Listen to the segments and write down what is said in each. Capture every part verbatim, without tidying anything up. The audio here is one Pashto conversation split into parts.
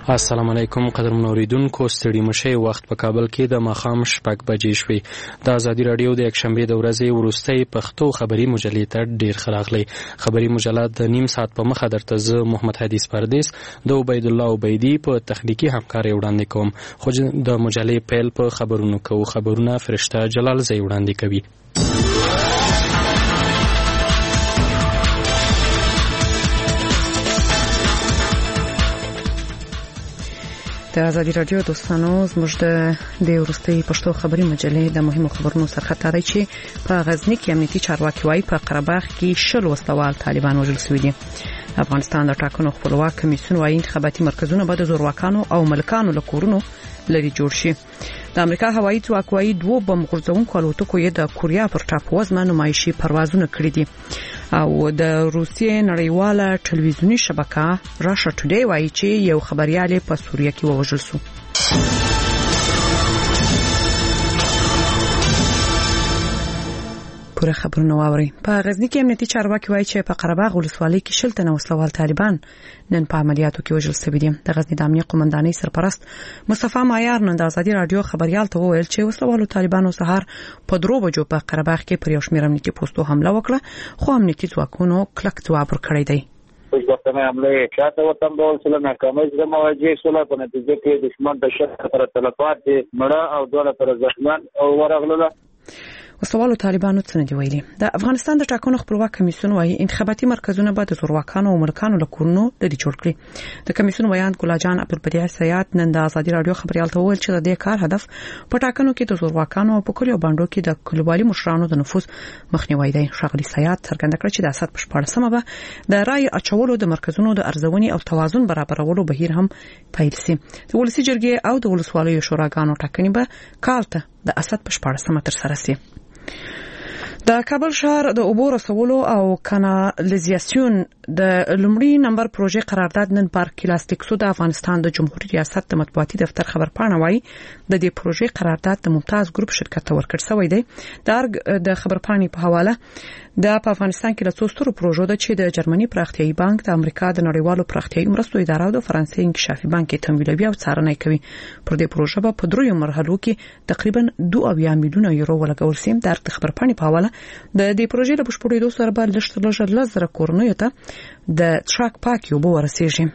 السلام علیکم قدرمن اوریدونکو، ستړي مشه وخت په کابل کې د ماښام شپږ بجې شوې. د ازادي رادیو د یکشنبې د ورځې وروستۍ پښتو خبري مجلې ته ډیر ښه راغلی. خبري مجله د نیم ساعت په مخه درته زه محمد حدیث پردیس د عبید الله عبیدی په تخنیکی همکاري وړاندې کوم. خو د مجلې پیل په خبرونو کوو. خبرونه فرشته جلال زئی وړاندې کوي. د ازادي رادیو دوستانو، زموږ د وروستۍ پښتو خبري مجلې د مهمو خبرونو سرخط دی چې په غزنی کې امنیتي چارواکي وايي په قره باغ کې شل وسلوال طالبان وژل شوي دي. افغانستان د ټاکنو خپلواک کمیسیون وايي انتخاباتي مرکزونه به د زورواکانو او ملکانو له کورونو لري جوړ شي. د امریکا هوایي ځواک وايي دوه بم غورځونکو الوتکو یې د کوریا پر ټاپووزمه نمایشي پروازونه کړي دي. او د روسیې نړیواله ټلویزیونی شبکه راشا ټوډی وايي چې یو خبريال په سوریه کې ووژل شو. پوره خبرونه واوري. په غزنی کې امنیتي چارواکي وايي چې په قره باغ ولسوالۍ کې شل تنه وسلوال طالبان نن په عملیاتو کې وژل شوي دي. د غزنی د امنیت قومندانۍ سرپرست مصطفی مایار نن د ازادي رادیو خبريال ته وویل چې وسلوالو طالبانو سهار په درو بجو په قره باغ کې پر یو شمېر امنیتي پوسټو حمله وکړه، خو امنیتي ځواکونو کلک ځواب ورکړی دی. कुछ वक्त में हमले शायद वतन बोल सला नाकामी से मवाजी सोला को नतीजे के दुश्मन د شر پر تلفات مړه او دوله پر زخمیان او ورغله. وسوالو طالبانو څنګه دی ویلي. د افغانستان د ټاکنو خپلواک کمیسیون وايي انتخاباتي مرکزونه به د زورواکانو او ملکانو له کورونو لري جوړ کړي. د کمیسیون ویان ګلاجان عبدالبدیع سیاد نن د ازادي رادیو خبريال ته وویل چې د دې کار هدف په ټاکنو کې د زورواکانو او په کلیو باندې کې د کلیوالي مشرانو د نفوذ مخنیوي دی. ښاغلي سیاد څرګنده کړ چې د اساس په شپږمه به د رای اچولو د مرکزونو د ارزونې او توازن برابرولو بهیر هم پیل شي. د ولسی جرګې او د ولسوالیو شوراګانو ټاکنې به کال ته د اساس په شپږمه تر سره شي. د کابل شهر د اوبو رسولو او کانالیزاسیون د لومړي نمبر پروژې قرارداد نن پر کلاستیکسو د افغانستان د جمهوریت ریاست د مطبوعاتي دفتر خبرپاڼه وايي د دې پروژې قرارداد د ممتاز ګروپ شرکت ته ورکړل شوی دی. د خبرپاڼې په حواله د افغانستان کې له څو سترو پروژو د چې د جرمني پراختیایي بانک، د امریکا د نړیوالو پراختیایي مرستو اداره او د فرانسې انکشافي بانک تمویلوي او څارنه کوي. پر دې پروژه په دریو مرحلو کې تقریبا دوه میلیونه یورو ولګول شي. د خبرپاڼې په حواله د دې پروژې له بشپړېدو سره به لږ تر لږه لزر کورنیو ته د ټراک پاک یو به ورسیږي.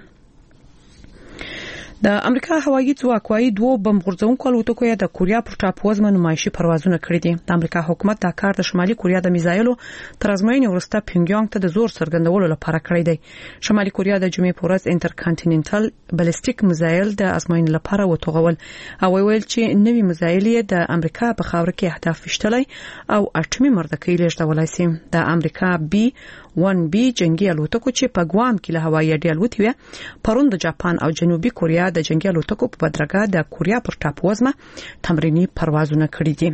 د امریکا هوایي ځواک وايي دوه بم غورځونکو الوتکو یې د کوریا پر ټاپووزمه نمایشي پروازونه کړي دي. د امریکا حکومت دا کار د شمالي کوریا د میزایلو تر ازموینې وروسته پینګیانګ ته د زور څرګندولو لپاره کړی دی. شمالي کوریا د جمعې په ورځ انټرکانټیننټل بالستیک میزایل د ازموینې لپاره وتوغول او ویل چې نوې میزایل یې د امریکا په خاور کې اهداف وشتلای او اټومي مردکې لېږدولای شي. د امریکا بي ون بي جنگي الوتکو چې په ګوام کې له هوایي اډې الوتي وي پرون د جاپان او جنوبي کوریا د جنگي الوتکو په بدرګه د کوریا پر ټاپووزمه تمرینی پروازونه کړي دي.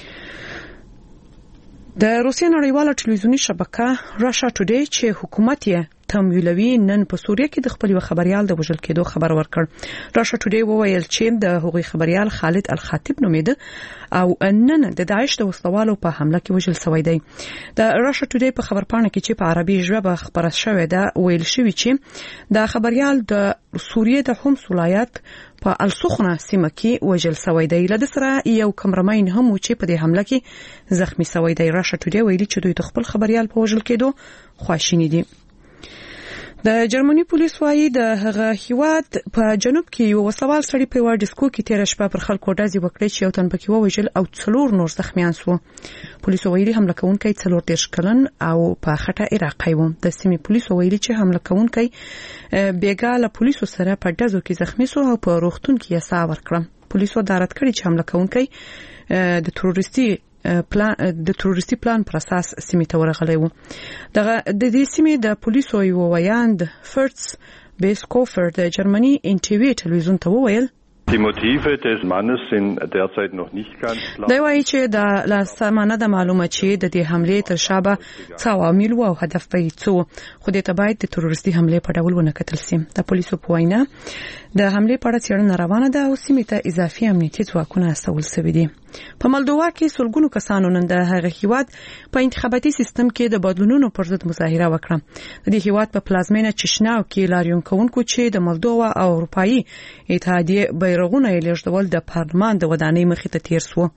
د روسیې نړیواله ټلویزیونی شبکه راشا ټوډی چې حکومت یې تمویلوي نن په سوریه کې د خپل خبريال د وژل کېدو خبر ورکړ. راشا ټوډی وویل چې د هغوی خبريال خالد الخطیب نومېده او نن د داعش د وسلوالو په حمله کې وژل شوی دی. د راشا ټوډی په خبرپاڼه کې چې په عربي ژبه خبره شوې ده ویل شوی چې د خبريال د سوریه د حمص ولایت په السخنه سیمه کې وژل شوی دی. له سره یو کمرمین هم چې په دې حمله کې زخمی شوی دی. راشا ټوډی ویلي چې دوی د خپل خبريال په وژل کېدو خواشیني دي. د جرمني پولیس وايي د هغه هیواد په جنوب کې یو وسوال سړی په وړ ډیسکو کې تیر شپه پر خلکو ډزې وکړې چې یو تن پکې ووژل او څلور نور زخمیان شو. پولیس ویلي حمله کوونکی څلور دیرش کلن او په خټه عراقي و. د سیمې پولیس ویلي چې حمله کوونکی بیګا له پولیسو سره په ډزو کې زخمی شو او په روغتون کې یې ساه ورکړه. پولیسو دارت کړی چې حمله کوونکی د تروریستي پلان د تروریستي پلان پر اساس سیمې ته ورغلی و. دغه د دې سیمې د پولیسو یو ویاند فرټس بیسکوفر د جرمني ان ټي وي ټلویزیون ته وویل Die Motive des Mannes sind derzeit noch nicht ganz klar. دا وایي چې د لاسمانه د معلومه چې د دې حمله تر شابه څه عوامل او هدف به څه خو دې ته باید د تروریستي حمله په ډول ونه کتل شي. د پولیسو په وینا د حمله په اړه څېړنه روانه ده او سیمې ته اضافي امنیتي ځواکونه استول شوي دي. په مالدووا کې سلګونو کسانو نن د هغه هیواد په انتخاباتي سیستم کې د بدلونونو پر ضد مظاهره وکړه. د دې هیواد په پلازمینه چشناو کې لاریون کوونکو چې د مالدووا او اروپאי اتحادیه بیرغونه یې لېږدول د پارلمان د ودانۍ مخې ته تیر شو.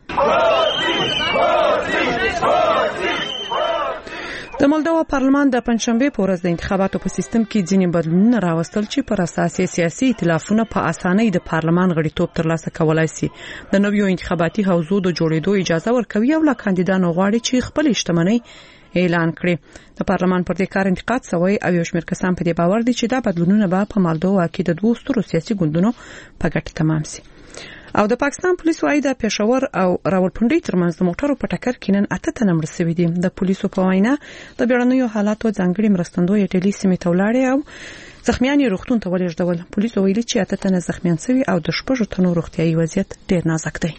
د مالدووا پارلمان د پنځشنبه په ورځ د انتخاباتو په سیستم کې ځینې بدلونونه راوستل چې پر اساس سیاسي ائتلافونه په اسانۍ د پارلمان غړیتوب ترلاسه کولای شي. د نویو انتخاباتي حوزو د جوړېدو اجازه ورکوي او لا کاندیدانو غواړي چې خپل شتمنۍ اعلان کړي. د پارلمان پر دې کار انتقاد شوی او یو شمېر کسان په دې باور دي چې دا بدلونونه به په مالدووا کې د دوه سترو سیاسي ګوندونو په ګټه تمام شي. او د پاکستان پولیسو وايي د پېښور او راولپنډي ترمنځ د موټرو په ټکر کې نن اته تنه مړ شوي دي. د پولیسو په وینا د بیړنیو حالاتو ځانګړي مرستندوی ټیلی سیمې ته ولاړې او زخمیان یې روغتون ته ولېږدول. پولیسو ویلي چې اته تنه زخمیان شوي او د شپږو تنو روغتیايي وضعیت ډېر نازک دی.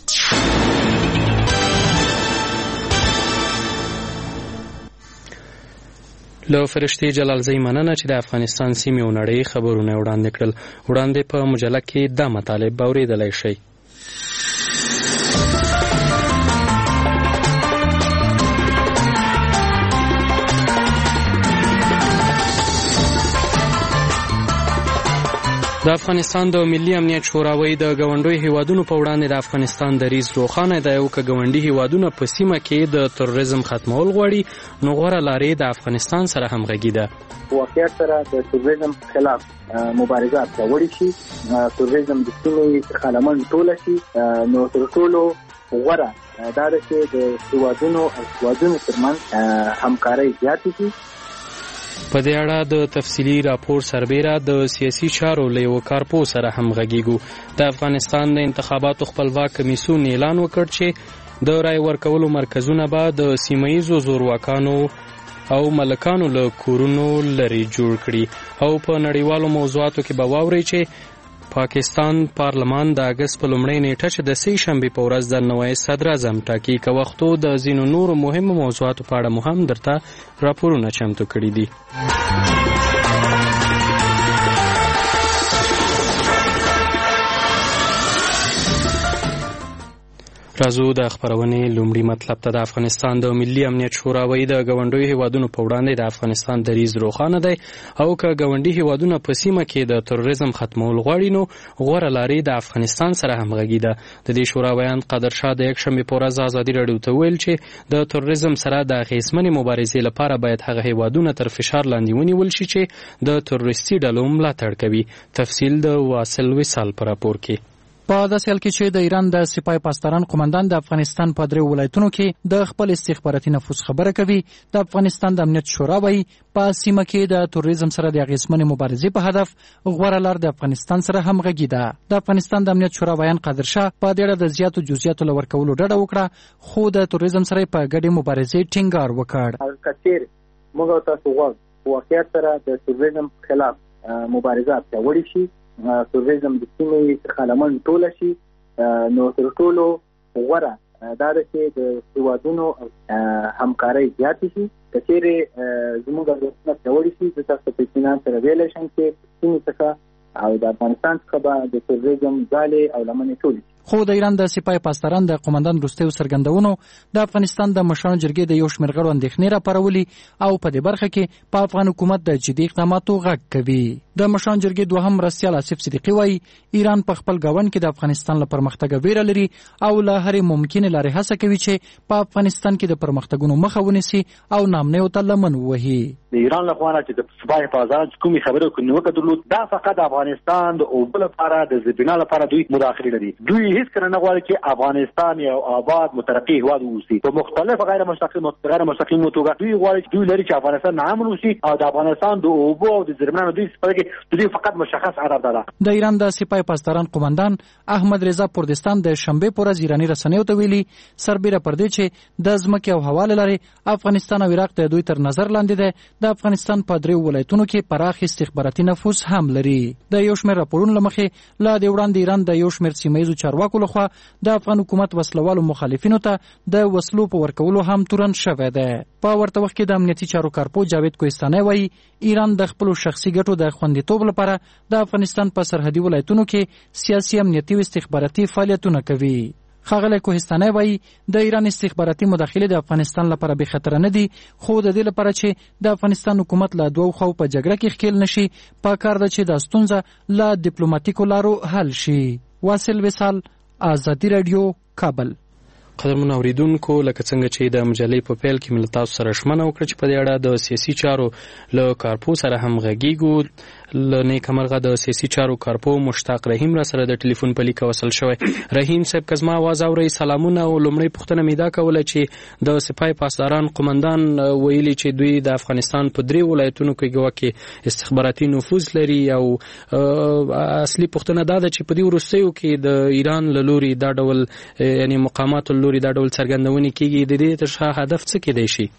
له فرشتي جلالزی مننه چې د افغانستان سیمې او نړۍ خبرونه وړاندې کړل. وړاندې په مجله کې دا مطالب اوریدلای شئ. د افغانستان د ملي امنیت شورا وایي د ګاونډیو هیوادونو په وړاندې د افغانستان دریځ روښانه دی او که ګاونډي هیوادونه په سیمه کې د تروریزم ختمول غواړي نو غوره لارې د افغانستان سره همغږي ده. واقعیت سره د تروریزم خلاف مبارزه پیاوړې شي، تروریزم د سیمې څخه له منځه ټوله شي، نو تر ټولو غوره دا ده چې د هیوادونو او هیوادونو ترمنځ همکارۍ زیاتې شي. په دې اړه د تفصیلي راپور سربیره د سیاسي چارو له یو کارپو سره هم غږیږو. د افغانستان د انتخاباتو خپلواک کمیسیون اعلان وکړ چې د رای ورکولو مرکزونه به د سیمه ییزو زورواکانو او ملکانو له کورونو لري جوړ کړي او په نړیوالو موضوعاتو کې به واوري چې پاکستان پارلمان د اگست په لومړۍ نیټه چې د سې شنبې په ورځ د نوی صدراعظم ټاکي که وختو د ځینو نورو مهمو موضوعاتو په اړه مو هم درته راپورونه چمتو کړي دي. راځو د خبرونې لومړی مطلب ته. د افغانستان د ملي امنیت شورا وایي د ګاونډیو هیوادونو په وړاندې د افغانستان دریځ روښانه دی او که ګاونډي هیوادونه په سیمه کې د تروریزم ختمول غواړي نو غوره لارې د افغانستان سره همغږي ده. د دې شورا بیان قادرشاه د یکشنبې په ورځ ازادي راډیو ته ویل چې د تروریزم سره د اغېزمنې مبارزې لپاره باید هغه هیوادونه تر فشار لاندې ونیول شي چې د تروریستي ډلو ملاتړ کوي. تفصیل د واصل وصال په راپور کې. په داسې حال کې چې د ایران د سپاه پاسداران قومندان د افغانستان په درې ولایتونو کې د خپل استخباراتي نفوذ خبره کوي، د افغانستان د امنیت شورا وايي په سیمه کې د تروریزم سره د اغېزمنې مبارزې په هدف غوره لار د افغانستان سره همغږي ده. د افغانستان د امنیت شورا بیان قادرشاه په دې اړه د زیاتو جزئیاتو له ورکولو ډډه وکړه، خو د تروریزم سره په ګډې مبارزې ټینګار وکړ. کثیر موږ تاسو غواړو واقعیت سره د تروریزم خلاف مبارزه پیاوړې شي، تروریزم د سیمې څخه له منځه ټوله شي، نو تر ټولو غوره دا ده چې د هیوادونو همکارۍ زیاتې شي. که چیرې زموږ ارزښتونه پیاوړي شي زه تاسو په اطمینان سره ویلی شم چې سیمې څخه او د افغانستان څخه به د تروریزم ځالې او لمنې ټولې شي. خو د ایران د سپاه پاسداران د قومندان وروستیو څرګندونو د افغانستان د مشرانو جرګې د یو شمېر غړو اندېښنې راپارولي او په دې برخه کې په افغان حکومت د جدي اقداماتو غږ کوي. د مشرانو جرګې دوهم مرستیال آصف صدیقي وایي ایران په خپل ګاونډ کې د افغانستان له پرمختګه ویره لري او له هرې ممکنې لارې هڅه کوي چې په افغانستان کې د پرمختګونو مخه ونیسي او نامنیو ته لمن ووهي. د ایران له خوا چې د سپاه پاسداران کومې خبرې کوي نو درلود دا فقط افغانستان د اوبو لپاره د زیربنا لپاره دوی مداخله لري. دوی هیڅ کله نه غواړي چې افغانستان یو آباد مترقي هیواد واوسي. په مختلف غیر مستقیم غیر مستقیم توګه دوی غواړي چې دوی لري چې افغانستان امن واوسي او د افغانستان د اوبو او د زیربنا دوی سپارګي دوی فقط مشخص هدف ده. د ایران د سپاه پاسداران قومندان احمد رضا پردستان د شنبه پر ورځ ایرانی رسنیو ته ویلي سربېره پر دې چې د ځمکې او هوا له لارې افغانستان او عراق د دوی تر نظر لاندې ده، د افغانستان په درې ولایتونو کې پراخ استخباراتي نفوذ هم لري. د یو شمېر راپورونو له مخې لا د وړاندې ایران د یو شمېر سیمه ییزو چارواکو لخوا د افغان حکومت وسلوالو مخالفینو ته د وسلو په ورکولو هم تورن شوی دی. په ورته وخت کې د امنیتي چارو کارپو جاوید کوهستاني وایي ایران د خپلو شخصي ګټو د خوندیتوب لپاره د افغانستان په سرحدي ولایتونو کې سیاسي امنیتي او استخباراتي فعالیتونه کوي. ښاغلی کوهستاني وایي د ایران استخباراتي مداخلې د افغانستان لپاره بې خطره نه دي، خو د دې لپاره چې د افغانستان حکومت له دوو خواو په جګړه کې ښکېل نشي، پکار ده چې دا ستونزه له ډیپلوماټیکو لارو حل شي. واصل وصال، آزادي راډیو، کابل. قدرمن اوریدونکو، لکه څنګه چې د مجلې په پیل کې مل تاسو سره شمنه وکړه چې په دې اړه د سیاسي چارو له کارپو سره هم غږیږو. ل نیکمرغه د سیاسي چارو کارپو مشتاق رحیم را سره د ټلیفون په لیک وصل شوی. رحیم صاحب، کزما आवाज اوري، سلامونه. او لومړی پوښتنه مې دا کوله چې د سپاه پاسداران قومندان ویلي چې دوی د افغانستان په درې ولایتونو کې ګواکې استخباراتي نفوذ لري، او اصلي پوښتنه دا ده چې په دې وروستیو کې د ایران له لوري دا ډول یعنی مقامات له لوري دا ډول څرګندونې کیږي، د دې تر هدف څه کېدای شي؟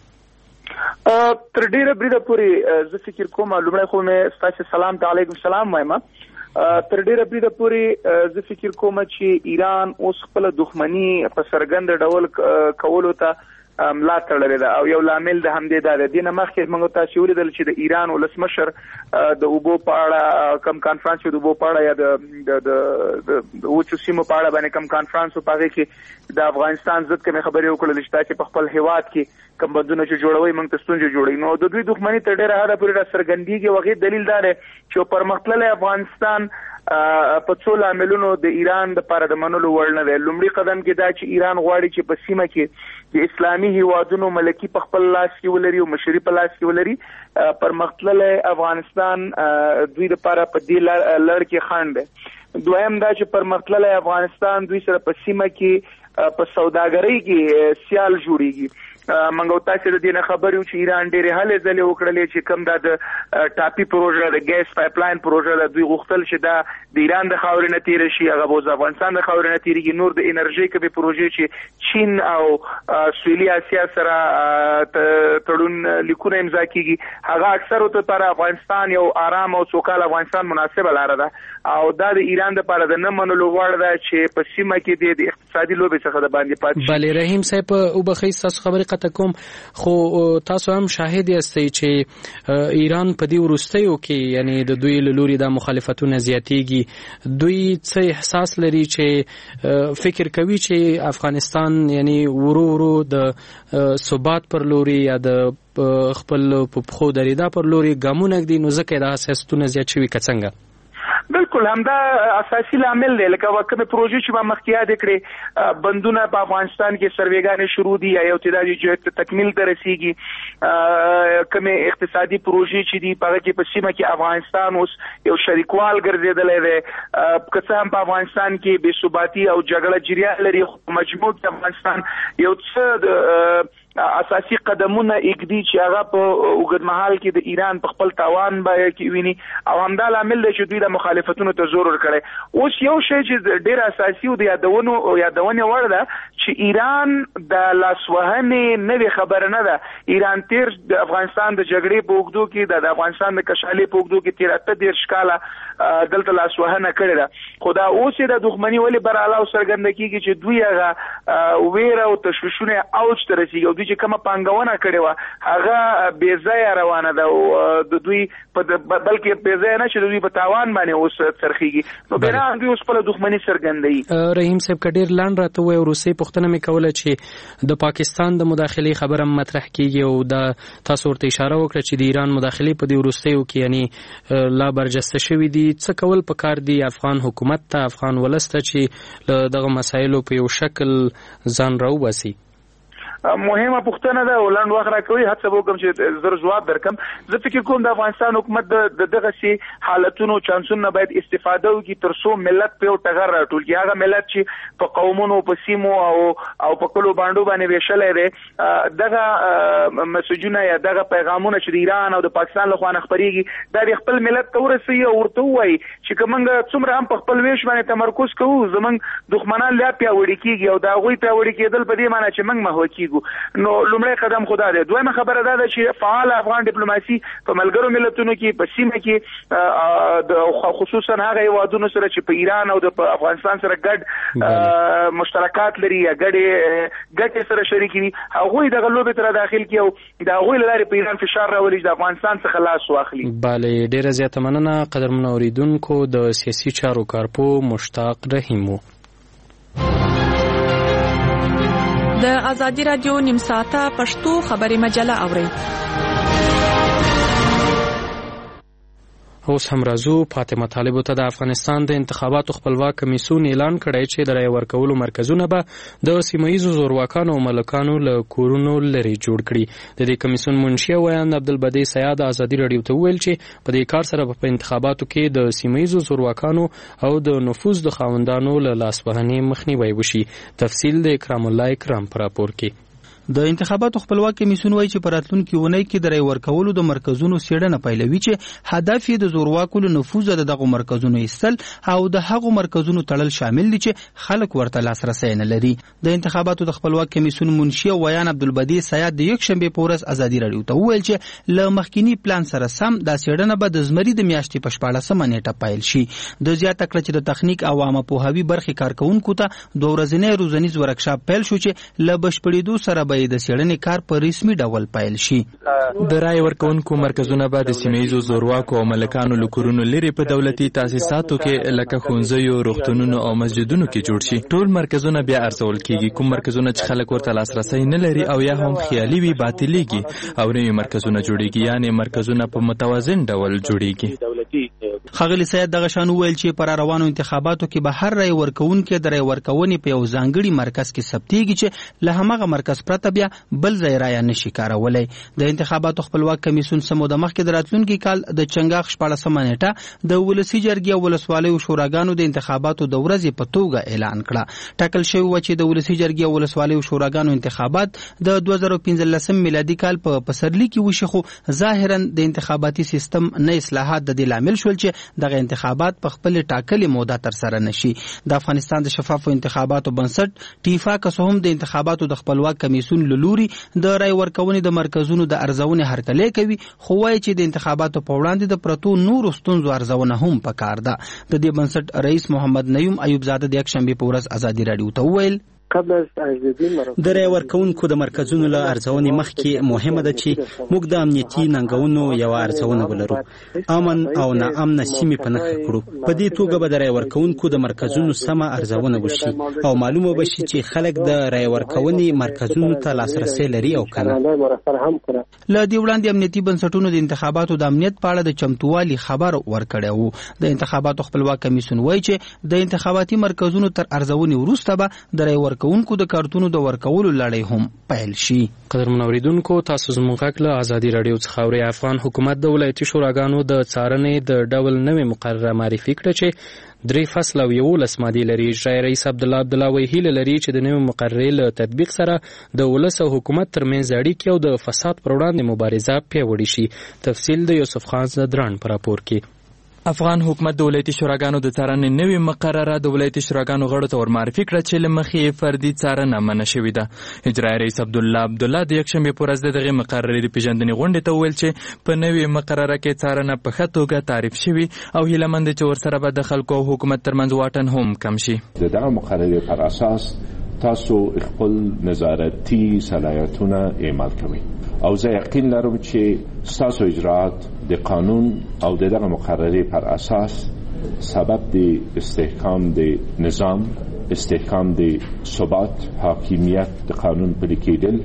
تر ډیره بریده پورې زه فکر کوم، لومړی خو مې ستاسو سلام علیکم سلام وایم. تر ډیره بریده پورې زه فکر کوم چې ایران اوس خپل دښمنی په څرګند ډول کولو ته ملا تړلې ده، او یو لامل د همدې دا ده. دینه مخکې موږ تاسو ولیدل چې د ایران ولسمشر د اوبو په اړه کم کانفرنس د اوبو په اړه یا د د وچو سیمو په اړه باندې کم کانفرنس په هغه کې د افغانستان ضد کوم خبرې وکړل چې په خپل هیواد کې کم بندونه چې جوړوي موږ ته ستونزې جوړي. نو د دوی دښمنی تر ډیره حده پورې را څرګندېږي، او هغه دلیل دا دی چې پرمختللی افغانستان په څو لاملونو د ایران د لپاره د منلو وړ نه دی. لومړی قدم کې دا چې ایران غواړي چې په سیمه کې د اسلامي هیوادونو ملکی په خپل لاس کې ولري او مشري په لاس کې ولري. پرمختللی افغانستان دوی د لپاره په دې لړ کې خنډ دی. دویم دا چې پرمختللی افغانستان دوی سره په سیمه کې په سوداګرۍ کې سیال جوړیږي. منګو تاسو د دې نه خبر یو چې ایران ډېرې هلې ځلې وکړلې چې کوم د ټاپي پروژه د ګیس پایپلاین پروژه د دوی غوښتل چې دا د ایران د خاورې نه تیر شي، هغه به د افغانستان د خاورې نه تیریږي. نور د انرژي کومې پروژې چې چین او سویلي اسیا سره تړون لیکونه امضا کیږي، هغه اکثر ته پر افغانستان یو آرام او سوکاله افغانستان مناسبه لاره ده، او دا د ایران د لپاره د نه منلو وړ ده چې په سیمه کې د اقتصادي لوبې څخه د باندې پاتې شي. بله رحیم صاحب، او بخی تاسو خبرې کوم، خو تاسو هم شاهد یاستئ چې ایران په دې وروستیو کې یعنی د دوی له لوري د مخالفتونو زیاتېږي. دوی څه احساس لري چې فکر کوي چې افغانستان یعنی ورو ورو د ثبات پر لوري یا د خپل په خو درېدا پر لوري ګامونه ږدي، نو ځکه دا سیاستونه زیات شوي که څنګه؟ بالکل همدا اساسي لامل دی. لکه کومه پروژې چې ما مخکې یاد کړې، بندونه په افغانستان کې سروېګانې شروع دي یا یو تعدادي چې تکمیل ته رسیږي. کومه اقتصادي پروژې چې دي په هغه کې په سیمه کې افغانستان اوس یو شریکوال ګرځېدلی دی. که څه هم په افغانستان کې بې ثباتي او جګړه جریان لري، خو مجموع کې افغانستان یو څه د اساسي قدمونه اګدي چې هغه په اوږدمهال کې د ایران په خپل تاوان باندې کې ویني، او همدا لامل دی چې دوی د مخالفتونو ته زور ورکړي. اوس یو شی چې ډېر اساسي او د یادونو او یادونې وړ ده چې ایران د لاسوهنې نوې خبره نه ده. ایران تیر د افغانستان د جګړې په اوږدو کې د افغانستان د کشالې په اوږدو کې تیر اته دېرش کاله دلته لاسوهنه کړې ده، خو دا اوس یې د دښمني ولې براله او څرګنده کېږي چې دوی هغه ویره او تشویشونه اوج ته رسېږي، او دوی چې کومه پانګونه کړې وه هغه بې ځایه روانه ده، او د دوی په بلکې بې ځایه نه چې د دوی په تاوان باندې اوس څرخېږي. نو بناء دوی اوس خپله دښمني څرګندوي. رحیم صاحب، که ډېر لنډ راته ووایې، وروستۍ پوښتنه مې کوله چې د پاکستان د مداخلې خبره مطرح کېږي، او دا تاسو ورته اشاره وکړه چې د ایران مداخلې په دې وروستیو کې یعنی لا برجسته شوي دي. څه کول پکار دي افغان حکومت ته، افغان ولس ته چې له دغه مسایلو په یو شکل ځان راوباسي؟ مهمه پوښتنه ده او لنډ وخت راکوي، هڅه وکړم چې زر جواب درکم. زه فکر کوم د افغانستان حکومت د دغه سي حالتونو چانسونو باید استفاده وکړي تر څو ملت په ټغر راټول کړي. هغه ملت چې په قومونو په سیمو او او په کلو باندې باندې ویشلې ده، دغه مسجونه یا دغه پیغامونه چې د ایران او د پاکستان له خوا خبريږي دا د خپل ملت ته ورسي او ورته وایي چې کومنګ څومره هم په خپل ویش باندې تمرکز کوو، زمنګ دښمنان لا پیاوړي کیږي او دا غوي پیاوړي کېدل په دې معنی چې موږ محو کیږو. نو لومړی قدم خدا دی. دویمه خبره دا ده چې فعال افغان ډیپلوماسي په ملګرو ملتونو کې په سیمه کې د خصوصا هغه هیوادونو سره چې په ایران او د افغانستان سره ګډ مشترکات لري یا ګډ ګډ سره شریک دي، هغه د غلوبې تر داخل کې او د هغه لپاره په ایران فشار راولي د افغانستان څخه لاس واخلي. bale ډیره زیاته مننه قدرمن اوریدونکو. د سیاسي چارو کارپو مشتاق رحیم. د ازادي رادیو نیم ساعته پښتو خبري مجله اورئ. اوس هم راځو فاطمه طالبو ته د افغانستان د انتخاباتو خپلواک کمیسیون اعلان کړی چې د رای ورکولو مرکزونه به د سیمه‌ییزو زورواکانو او ملکانو له کورونو لرې جوړ کړي. د دې کمیسیون منشي ویان عبدالبدی سیاد ازادي رادیو ته وویل چې په دې کار سره په انتخاباتو کې د سیمه‌ییزو زورواکانو او د نفوذ د خاوندانو له لاسوهنې مخنیوی وشي. تفصیل د اکرام الله اکرام پر راپور کې. د انتخاباتو خپلواک کمیسیون وایي چې په راتلونکي اونۍ کې د رای ورکولو د مرکزونو څېړنه پیلوي چې هدف یې د زورواکو له نفوذ د دغو مرکزونو ایستل او د هغو مرکزونو تړل شامل دي چې خلک ورته لاسرسی نه لري. د انتخاباتو د خپلواک کمیسیون منشي ویان عبدالبدی سیاد د یکشنبې په ورځ ازادي رادیو ته وویل چې له مخکینی پلان سره سم دا څېړنه به د زمري د میاشتې په شپاړسمه نیټه پیل شي. د زیاته کړه چې د تخنیک او عامه پوهاوي برخې کارکونکو ته دوه ورځنی روزنیز ورکشاپ پیل شو چې له بشپړېدو سره به د څېړنې کار په رسمي ډول پیل شي. د رای ورکونکو مرکزونه به د سیمه‌ییزو زورواکو او ملکانو له کورونو لرې په دولتي تاسیساتو کې لکه ښوونځیو، روغتونونو او مسجدونو کې جوړ شي. ټول مرکزونه بیا ارزول کیږي. کوم مرکزونه چې خلک ورته لاسرسی نه لري او یا هم خیالي وي باطلېږي او نوي مرکزونه جوړېږي، یعنې مرکزونه په متوازن ډول جوړېږي. ښاغلي سید دغه شان وویل چې پر روانو انتخاباتو کې به هر رای ورکوونکی د رای ورکونې په یو ځانګړي مرکز کې ثبتېږي چې له هماغه مرکز پرته بیا بل ځای رایه نشي کارولی. د انتخاباتو خپلواک کمیسیون څه موده مخکې د راتلونکي کال د چنګاښ شپاړسمه نیټه د ولسي جرګې او ولسوالیو شوراګانو د انتخاباتو د ورځې په توګه اعلان کړه. ټاکل شوی و چې د ولسي جرګې او ولسوالیو شوراګانو انتخابات د دوه زره پنځلسم میلادي کال په پسرلي کې وشي، خو ظاهرا د انتخاباتي سیستم نه اصلاحات د دې لامل شول چې دغه انتخابات په خپل ټاکلې موده ترسره نشي. د افغانستان د شفافو انتخاباتو بنسټ ټیفا که هم د انتخاباتو د خپلواک کمیسیون له لوري د رای ورکونې د مرکزونو د ارزونې هرکلی کوي، خو وایي چې د انتخاباتو په وړاندې د پرتو نورو ستونزو ارزونه هم پکار ده. د دې بنسټ رئیس محمد نعیم ایوب زاده د یکشنبې په ورځ ازادي رادیو ته وویل د رای ورکونکو د مرکزونو له ارزونې مخکې مهمه ده چې موږ د امنیتي ننګونو یو ارزونه ولرو، امن او ناامن سیمې په نښه کړو. په دې توګه به د رای ورکونکو د مرکزونو سمه ارزونه وشي او معلومه بشي چې خلک د رای ورکونې مرکزونو ته لاسرسی لري او کنه. له دې وړاندې امنیتي بنسټونو د انتخاباتو د امنیت په اړه د چمتووالي خبر ورکړی و. د انتخاباتو خپلواک کمیسیون وایي چې د انتخاباتي مرکزونو تر ارزونې وروسته به د رای ورکونکو د کارتونو د ورکولو لړۍ هم پیل شي. قدرمن اوریدونکو، تاسو زموږ غږ له ازادي رادیو څخه اورئ. افغان حکومت د ولایتي شوراګانو د څارنې د ډول نوې مقرره معرفي کړه چې درې فصل او یولس مادې لري. اجرایي رئیس عبدالله عبدالله وایي هیله لري چې د نوې مقررې له تطبیق سره د ولس او حکومت ترمنځ اړیکې او د فساد پر وړاندې مبارزه پیاوړې شي. تفصیل د یوسف خان زدران پر راپور کې. افغان حکومت د ولایتي شوراګانو د څارنې نوې مقرره د ولایتي شوراګانو غړو ته ورمعرفي کړه چې له مخې فردي څارنه منع شوې ده. اجرایي رئیس عبدالله عبدالله د یکشنبې په ورځ د دغې مقررې د پیژندنې غونډې ته وویل چې په نوې مقرره کې څارنه په ښه توګه تعریف شوي او هیله مند چې ورسره به د خلکو او حکومت ترمنځ واټن هم کم شي. د دغه مقررې پر اساس تاسو خپل نظارتي صلاحیتونه اعمال کوئ او زه یقین لرم چې ستاسو اجرات د قانون او د دغه مقررې پر اساس سبب د استحکام د نظام، استحکام د ثبات، حاکمیت د قانون پلي کېدل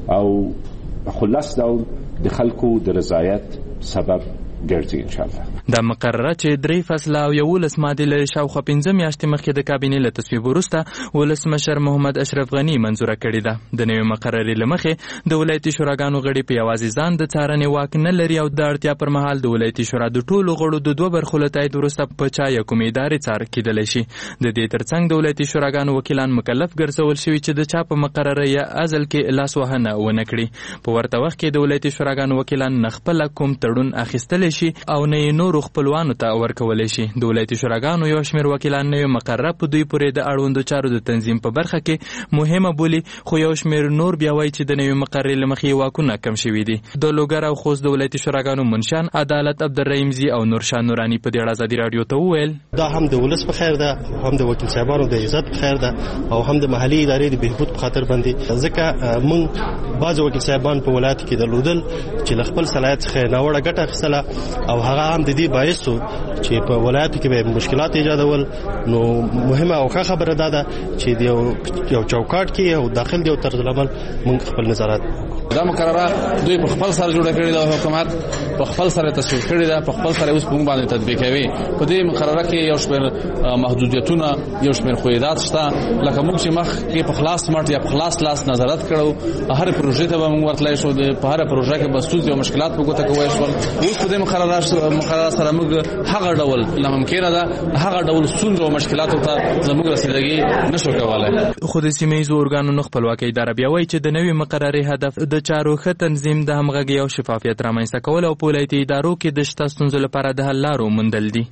او خلاص ډول د خلکو د رضایت سبب ګرځي ان شاء الله. دا مقرره چې درې فصله او یولس مادې لري شاوخوا پنځه میاشتې مخکې د کابینې له تصویب وروسته ولسمشر محمد اشرف غني منظوره کړې ده. د نوې مقررې له مخې د ولایتي شوراګانو غړي په یوازې ځان د څارنې واک نه لري او د اړتیا پر مهال د ولایتي شورا د ټولو غړو د دوه برخو له تایید وروسته په چا یا کومې ادارې څار کېدلی شي. د دې ترڅنګ د ولایتي شوراګانو وکیلان مکلف ګرځول شوي چې د چا په مقرره یا ازل کې لاسوهنه ونه کړي. په ورته وخت کې د ولایتي شوراګانو وکیلان نه خپله کوم تړون اخیستلی شي او نه یې نورو خپلوانو ته ورکولی شي. د ولایتي شوراګانو یو شمېر وکیلان نوې مقرره په دوی پورې د اړوندو چارو د تنظیم په برخه کې مهمه بولي، خو یو شمېر نور بیا وایي چې د نوې مقررې له مخې واکونه کم شوي دي. د لوګر او خوست د ولایتي شوراګانو منشان عدالت عبدالرحیمزي او نورشاه نوراني په دې اړه ازادي راډیو ته وویل دا هم د ولس په خیر ده، هم د وکیل صاحبانو د عزت په خیر ده او هم د محلي ادارې د بهبود په خاطر باندې. ځکه موږ بعض وکیل صاحبان په ولایت کې درلودل چې له خپل صلاحیت څخه ناوړه ګټه اخیستله او هغه هم د دې باعث چې په ولایت کې به مشکلات ایجادول. نو مهمه او ښه خبره ده ده چې یو چوکاټ کې او داخل دی او طرز العمل موږ خپل نظارت دا مقرره دوی په خپل سره جوړه کړې ده، حکومت په خپل سره تصویب کړې ده، په خپل سره اوس په موږ باندې تطبیق کوي. په دې مقرره کې یو شمېر محدودیتونه، یو شمېر خویدات شته، لکه موږ چې مخ کې په خلاص مټ یا په خلاص لاس نظارت کړو، هر پروژې ته به موږ ورتلای شو، په هر پروژه کې به ستونزې او مشکلات په ګوته کوی شول. اوس په دې مقرره مقرره سره موږ هغه ډول ناممکنه ده، هغه ډول ستونزې او مشکلاتو ته زموږ رسیدګي نشو کولای. خو د سیمه ییزو ارګانونو خپلواکي اداره بیا وایي چې د نوې مقررې هدف د چارو ښه تنظیم، د همغږۍ او شفافیت رامنځته کول او په ولایتي ادارو کې د شته ستونزو لپاره د حل لارو موندل دي.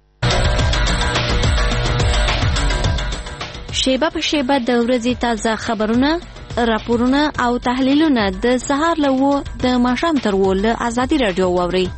شیبه په شیبه د ورځې تازه خبرونه، راپورونه او تحلیلونه د سهار له اوه د ماښام تر اوه له ازادي راډیو واورئ.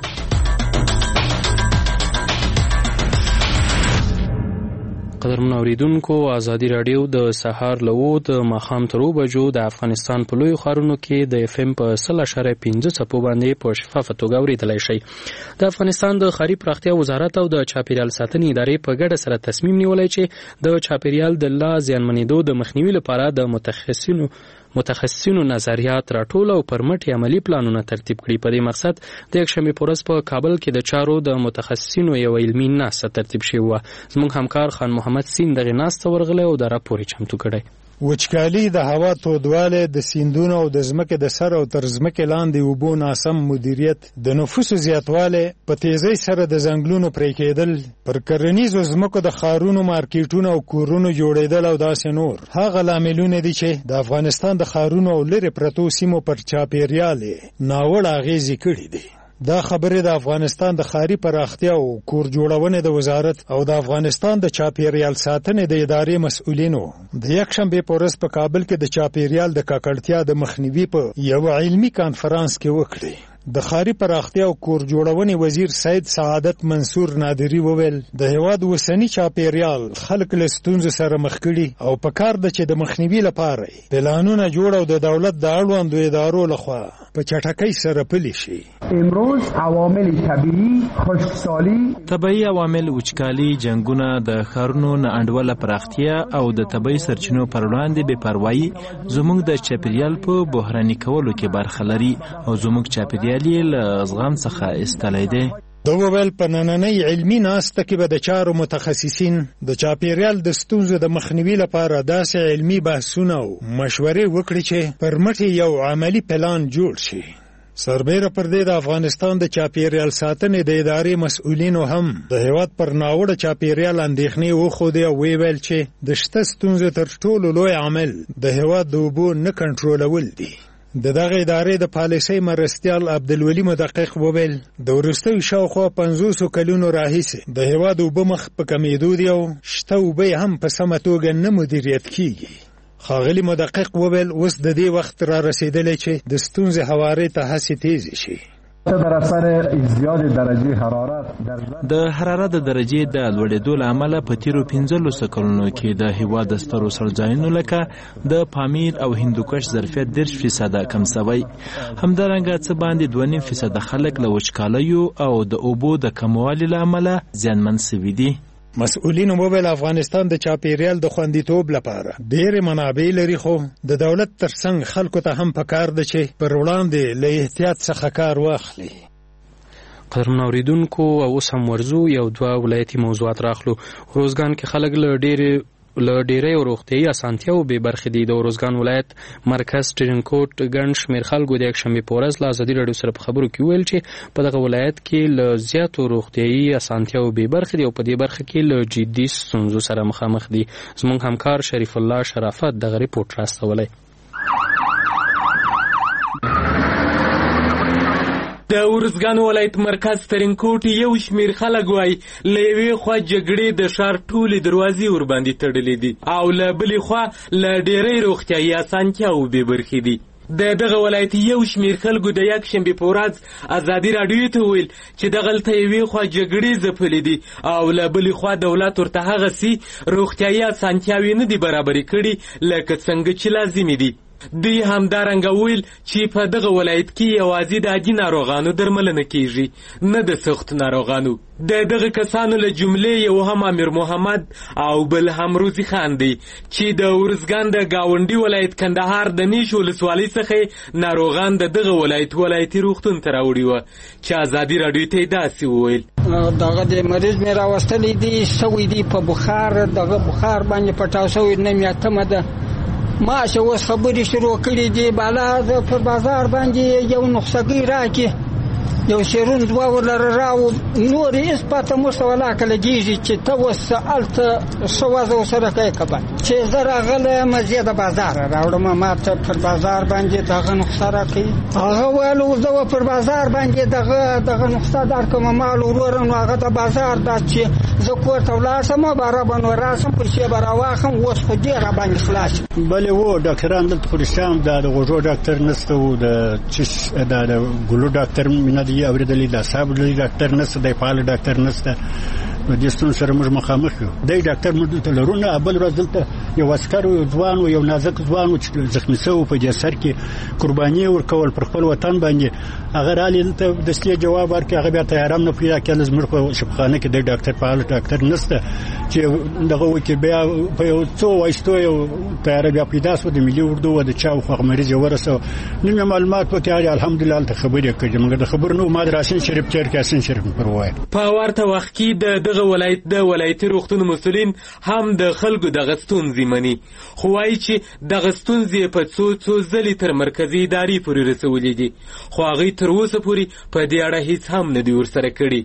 قدرمن اوریدونکو، ازادي راډیو د سهار له اوه د ماښام تر اوه بجو د افغانستان په لویو ښارونو کې د اف ام په سل اشاریه پنځه څپو باندې په شفافه توګه اورېدلی شئ. د افغانستان د ښاري پراختیا وزارت او د چاپیریال ساتنې ادارې په ګډه سره تصمیم نیولی چې د چاپیریال د لا زیانمنېدو د مخنیوي لپاره د متخصصینو متخصصینو نظریات راټول او پرمټ عملی پلانونه ترتیب کړي. په دې مقصد د یکشنبې په ورځ په کابل کې د چارو د متخصصینو یو علمي ناسته ترتیب شوې وه. زموږ همکار خان محمد سین دغې ناسته ورغلی او د راپور یې چمتو کړی. وچکالي، د هوا تودوالی، د سیندونو او د ځمکې د سر او تر ځمکې لاندې اوبو ناسم مدیریت، د نفوسو زیاتوالی، په تیزۍ سره د ځنګلونو پرې کېدل، پر کرنیزو ځمکو د ښارونو، مارکیټونو او کورونو جوړېدل او داسې نور هغه لاملونه دي چې د افغانستان د ښارونو او لرې پرتو سیمو پر چاپیریال ناوړه اغېزې کړي دي. دا خبرې د افغانستان د ښاري پراختیا او کور جوړونې د وزارت او د افغانستان د چاپیریال ساتنې د ادارې مسؤلینو د یکشنبې په ورځ په کابل کې د چاپیریال د ککړتیا د مخنیوي په یو علمي کانفرانس کې وکړي. د ښاري پراختیا او کور جوړونې وزیر سید سعادت منصور نادری وویل د هیواد اوسنی چاپیریال خلک له ستونزو سره مخ کړي او په کار ده چې د مخنیوي لپاره پلانونه جوړ او د دولت د اړوندو ادارو لخوا په چټکۍ سره پلي شي. امروز عوامل طبیعي، خشکسالی، طبیعي عوامل، وچکالي، جنگونه، د ښارونو نه انډوله پراختیا او د طبیعي سرچینو پر وړاندې بې پروایي زموږ د چاپیریال په بحراني کولو کې برخه لري او زموږ چاپیریال له زغم څخه ایستلی دی. د وویل په نننۍ علمي ناسته کې به د چارو متخصصین د چاپیریال د ستونزو د مخنیوي لپاره داسې علمي بحثونه او مشورې وکړي چې پر مټ یو عملی پلان جوړ شي. سربیره پر دې د افغانستان د چاپیریال ساتنې د ادارې مسؤلینو هم د هیواد پر ناوړه چاپیریال اندېښنې وښودې او ویل چې د شته ستونزو تر ټولو لوی عامل د هیواد د اوبو نه کنټرولول دي. د دغه ادارې د پالیسۍ مرستیال عبدالولي مدقق وویل د وروستیو شاوخوا پنځوسو کلونو راهیسې د هیواد اوبه مخ په کمیدو دي او شته اوبه هم په سمه توګه نه مدیریت کیږي. ښاغلي مدقق وویل اوس د دې وخت را رسیدلی چې د ستونزې هوارې ته هڅې تیزې شي. در اثر زیاد درجه حرارت د حرارت د درجې د لوړېدو له امله په تیرو پنځلسو کلونو کې د هېواد د سترو څړځایونو لکه د پامیر او هندوکش ظرفیت دېرش فیصده کم شوی. همدارنګه څه باندې دوه نیم فیصده خلک له وچکالیو او د اوبو د کموالي له امله زیانمن شوي دي. مسؤلین وویل افغانستان د چاپیریال د خوندیتوب لپاره ډېرې منابع لري، خو د دولت ترڅنګ خلکو ته هم پکار ده چې پر وړاندې له احتیاط څخه کار واخلي. قدرمن اوریدونکو، اوس هم ورځو یو دوه ولایتي موضوعات راخلو. روزګان کې خلک له ډېرې له ډیری روغتیايي اسانتیاو به برخې دي. د روزګان ولایت مرکز ټرینکوټ ګڼ شمېر خلکو د یکشنبې په ورځ له ازادي راډیو سره په خبرو کې وویل چې په دغه ولایت کې له زیاتو روغتیايي اسانتیاو به برخې دي او په دې برخه کې له جدي ستونزو سره مخامخ دي. زموږ همکار شریف الله شرافت دغه ریپورت راستولی. د ارزګان ولایت مرکز ترینکوټ یو شمیر خلک وای له یوې خوا جګړې د ښار ټولې دروازې ورباندې تړلې دي او له بلې خوا له ډېرې روغتیايي اسانتیاوو بې برخې دي. د دغه ولایت یو شمیر خلکو د یکشنبې په ورځ ازادي راډیو ته ویل چې دغلته یوې خوا جګړې ځپلې دي او له بلې خوا دولت ورته هغسې روغتیايي اسانتیاوې نه دي برابرې کړي لکه څنګه چې لازمې دي. دوی همدارنګه ویل چې په دغه ولایت کې یوازې د عادي ناروغانو درملنه کیږي نه د سخت ناروغانو. د دغه کسانو له جملې یو هم امیر محمد او بل هم روزي خان دی چې د ورزګان د گاونډي ولایت کندهار د نیش ولسوالۍ څخه ناروغان د دغه ولایت ولایتي روغتون ته راوړي وو چې ازادي راډیو ته داسې وویل دغه د مریض مې راوستلی دی سوی دی په بخار دغه بخار باندې پټاو سوی نه میاتمه ده ما چې اوس خبرې شروع کړي دي بالا پر بازار باندې یو نسخه راکې یو شیرون دوا ولر راو نور هیڅ پته مشته ولا کله کېږي چې ته اوس هلته څه وضع سره کوې که بد چې زه راغلی یم زه د بازاره راوړم ما ته پر بازار باندې دغه نسخه راکوي هغه ویل زه پر بازار باندې دغه دغه نسخه درکړم مال وروره نو هغه د بازار دا چې زه کور ته ولاړ شم باره به نو راشم پیسې به راواخلم اوس خو ډېر راباندې خلاص بلې و ډاکټران دلته خو رښتیا دا د غوږو ډاکټر نشته و د چش دا د ګلو ډاکټر مې نه دی اورېدلی د اعصابو ډاکټر نشته دی فعال ډاکټر نشته نو دې ستونزو سره موږ مخامخ یو دی ډاکټر موږ دلته لرو نه بل ورځ دلته یو عسکر و یو ځوان و یو نازک ځوان و چې زخمي سوی په دې سر کې قرباني ورکول پر خپل وطن باندې هغه رالي دلته دستي جواب ورکړي هغه بیا تیار هم نه پیدا کړل زموږ په شفاخانه کې دی ډاکټر فعال ډاکټر نشته چې دغه وکړي بیا په یو څو وایستو یو تیار بیا پیدا شو د ملي اردو و د چا خو مریض ورسو نیم معلومات پکې الحمدلله الته خبرې کړې موږ د خبر نو ما راشن شریف چیر کې اسن شریف پر وای په ورته وخت کې د دغه ولایت د ولایتي روغتون مسؤلین هم د خلکو د غستونځي مني خو وايي چې د غستونځي په څو څو ځلې تر مرکزی ادارې پورې رسولې دي خو هغه تر اوسه پورې په دې اړه هیڅ هم نه دی ورسره کړی.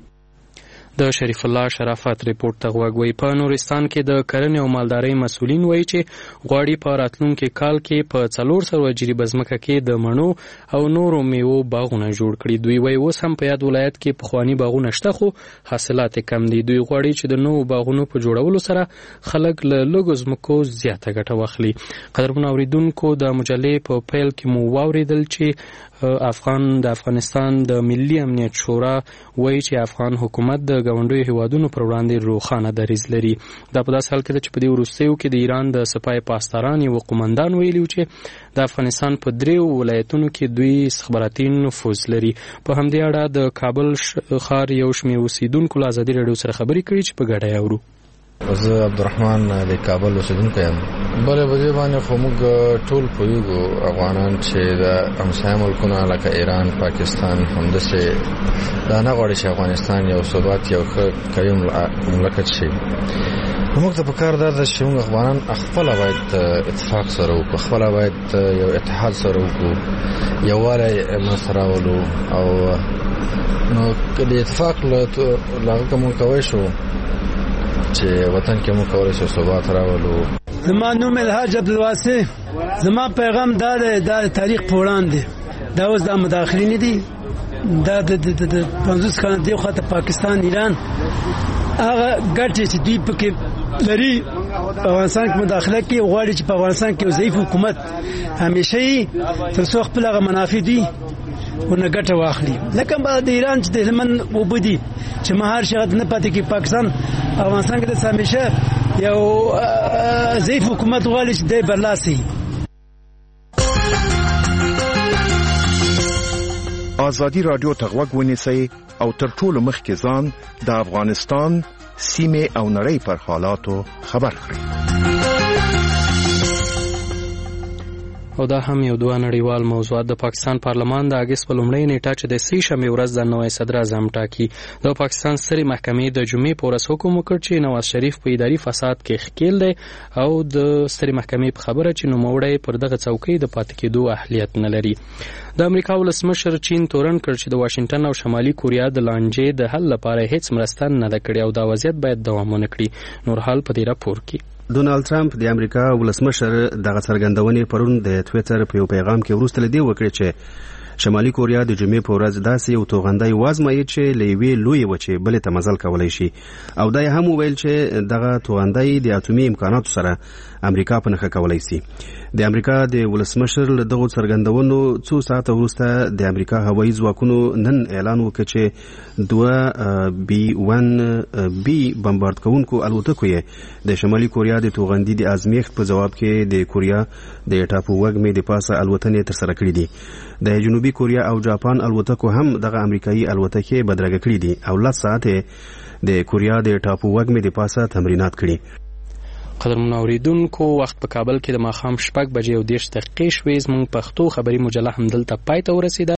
د شریف الله شرافت ریپورت ته غوږ وی په نورستان کې د کرنې او مالدارۍ مسؤلین وایي چې غواړي په راتلونکي کال کې په څلور سوه جریبه ځمکه کې د مڼو او نورو میوو باغونه جوړ کړي. دوی وایي اوس هم په یاد ولایت کې پخواني باغونه شته خو حاصلات کم دي. دوی غواړي چې د نوو باغونو په جوړولو سره خلک له لږو ځمکو زیاته ګټه واخلي. قدرمنو اوریدونکو د مجلې په پیل کې مو واوریدل چې افغان د افغانستان د ملي امنیت شورا وایي چې افغان حکومت د ګاونډیو هیوادونو پر وړاندې روښانه دریځ لري. دا په داسې حال کې ده چې په دې وروستیو کې د ایران د سپاه پاسداران یو قومندان ویلي چې د افغانستان په دریو ولایتونو کې دوی استخباراتي نفوذ لري. په همدې اړه د کابل ښار یو شمېر اوسیدونکو له ازادي راډیو سره خبرې کړي چې په ګډه یې اورو. زه عبدالرحمن د کابل اوسیدونکی یم. بلې په دې باندې خو موږ ټول پوهېږو افغانان چې د همسایه ملکونه لکه ایران پاکستان همداسې دا نه غواړي چې افغانستان یو ثبات یو ښه قوي مملکت شي. موږ ته پکار دا ده چې موږ افغانان خپله باید اتفاق سره وکړو خپله باید یو اتحاد سره وکړو یووالی منځته راولو او نو که د اتفاق له هغه که موږ کوی شو چې وطن کې موږ کولی شو ثبات راولو. زما نوم الحاج عبدالواسع. زما پیغام دا دی دا د تاریخ په وړاندې دا اوس دا مداخلې نه دي دا د پنځوس کاله دې خواته پاکستان ایران هغه ګټې چې دوی پکې لري افغانستان کې مداخله کوي غواړي چې په افغانستان کې یو ضعیف حکومت همیشه یې تر څو خپل هغه منافع دي ورنه ګټه واخلي. لکه د ایران چې د هلمند اوبه دي چې مهار شغت نه پاتې کې پاکستان افغانستان کې د همیشه یو ضعیف حکومت غواړي چې دی برلاسي. ازادي راډیو ته غوږ ونیسئ او تر ټولو مخکې ځان د افغانستان سیمه او نړۍ پر حالاتو خبر کړئ. او دا هم یو دوه نړیوال موضوعات. د پاکستان پارلمان د اگست په لومړۍ نیټه چې د سې شنبې ورځ د نوی صدر اعظم ټاکي. د پاکستان سترې محکمې د جمعې په ورځ حکم وکړ چې نواز شریف په اداري فساد کې ښکیل دی او د سترې محکمې په خبره چې نوموړی پر دغه څوکۍ د پاتې کېدو اهلیت نه لري. د امریکا ولسمشر چین تورن کړ چې د واشنگټن او شمالي کوریا د لانجې د حل لپاره هیڅ مرسته نه ده کړې او دا وضعیت باید دوام ونه کړي. نور حال په دې راپور کې. ډونالد ټرمپ د امریکا ولسمشر دغه څرګندونې پرون د ټویټر په یو پیغام کې وروسته لدی وکړي چې شمالي کوریا د جمعې په ورځ داسې یو توغندی وازمایي چې له یوې لویې وچې بلې ته مزل کولی شي او دا هم وویل چې دغه توغندی د اتومي امکاناتو سره امریکا په نښه کولی شي. د امریکا د ولسمشر له دغو څرګندونو څو ساعته وروسته د امریکا هوایي ځواکونو نن اعلان وکړ چې دوه بي ون بي بمبارد کوونکو الوتکو یې د شمالي کوریا د توغندي د ازمیښت په جواب کې د کوریا د ټاپو وږمې د پاسه الوتنې ترسره کړې دي. د جنوبي کوریا او جاپان الوتکو هم دغه امریکایي الوتکې بدرګه کړې دي او لس ساعته د کوریا د ټاپو وږمې د پاسه تمرینات کړي. قدرمن اوریدونکو وخت په کابل کې د ماښام شپږ بجې او دېرش دقیقې شوې. زموږ پښتو خبري مجله همدلته پای ته ورسېده.